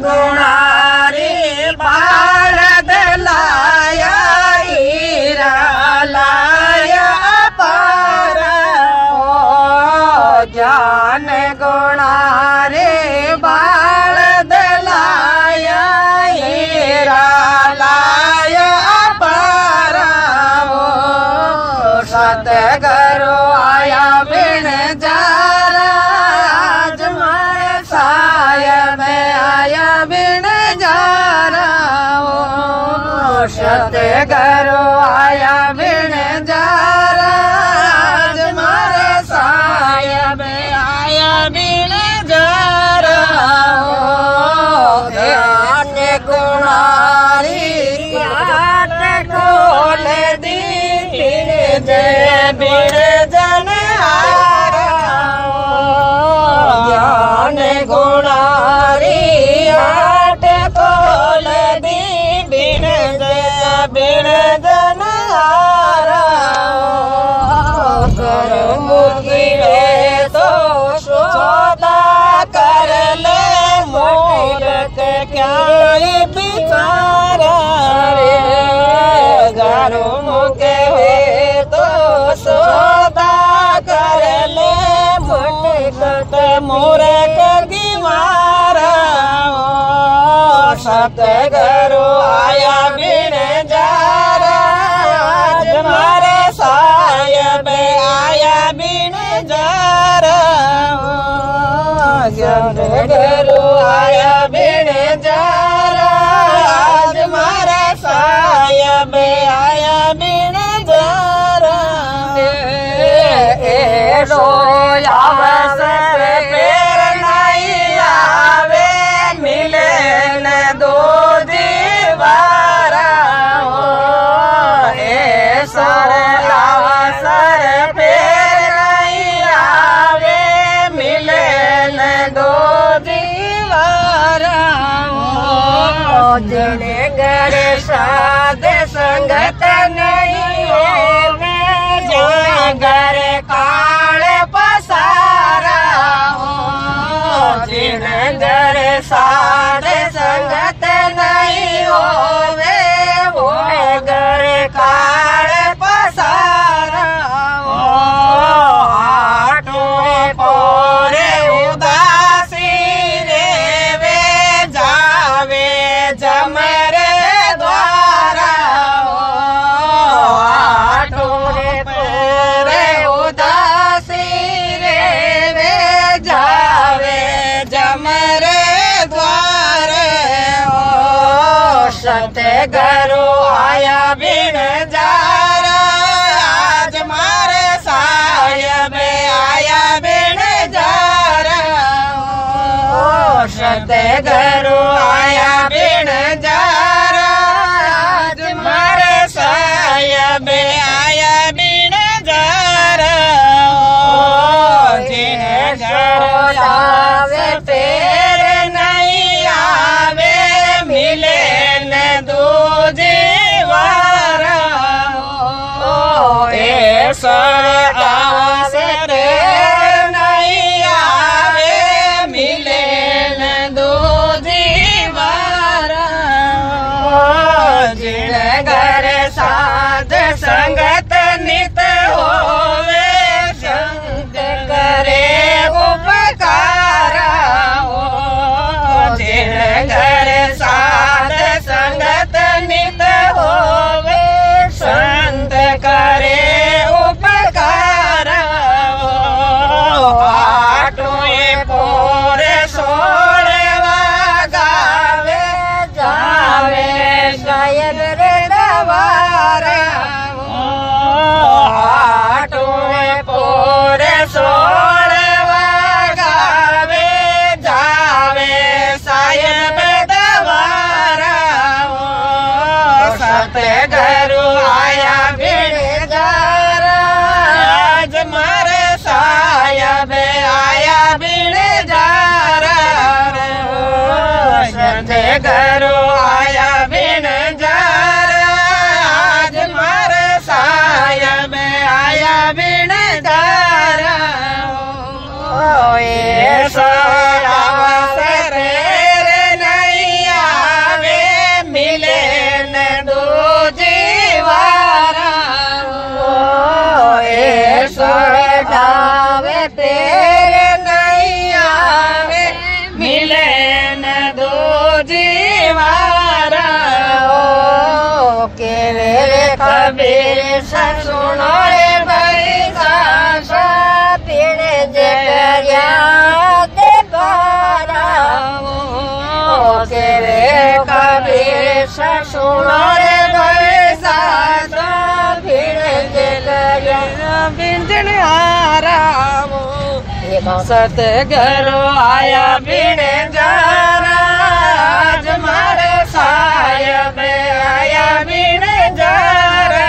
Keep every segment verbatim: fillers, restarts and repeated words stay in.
गुणारी बाळद लाया हीरा लाया पार ओ ज्ञान गुणारी बाळद लाया हीरा लाया पार ओ सतगुरु आया बिन जारा आज मारे सायब आया बिन जारा ओ सतगुरु आया बिन जारा आज मारे सायब आया बिन जारा ओ ज्ञान गुणारी घाट खोल दी जय बिन जन हारा ज्ञान गुणारी आट खोल दी बिन जय बिन जन हारा कर मुखिए तो सौदा कर ले मूर्ख क्या बिचारा रे गारो मुके सौदा कर ले मुनिकट मूर्ख की मारा सतगुरु आया बिन जारा आज मारे सायब आया बिन जारा सतगुरु आया बिन जारा आज मारे सायब आया बिन जारा अवसर फेर नहीं आवे मिले न दो दीवारा सर अवसर फेर नहीं आवे मिले न दो दीवारा जिन घर साध संगत नहीं होवे घर काल पसारा जिन घर साध संगत नहीं होवे वो घर काल पसारा आठों पोरे उदासी रेवे जावे जमरे द्वारा सतगुरु आया बिन जारा आज मारे सायब आया बिन जारा सतगुरु आया बिन जारा आज मारे सायब आया बिन जारा जिन घर आवे फेर नहीं आवे मिले जीवारा सर अवसर नहीं आवे मिले न दो जीवारा जिन घर साध संगत नित होवे संग करे उपकारा जिन घर साध संगत नित होवे संत करे उपकार आठों पोर सोलवा गावे जावे शायद रे दवारा आठों पोर सोलवा गावे जावे शायद दवारा सतगुरु आया बिन जारा आज मारे सायब आया बिन जारा सतगुरु आया बिन जारा आज मारे सायब आया बिन जारा अवसर नहीं रे नहीं आवे मिले न दो जीवारा ओ के रे कबीर सुनो रे भाई सासा पीड़े जे करया ते पारा ओ के रे कबीर सुनो रे भाई सासा पीड़े जे करया बिंदन आरामो सतगुरु आया बिन जारा आज मारे साहिब आया बिन जारा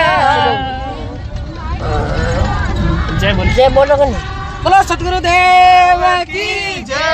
जय बोलो जय बोलो बोलो सतगुरु देव की जय।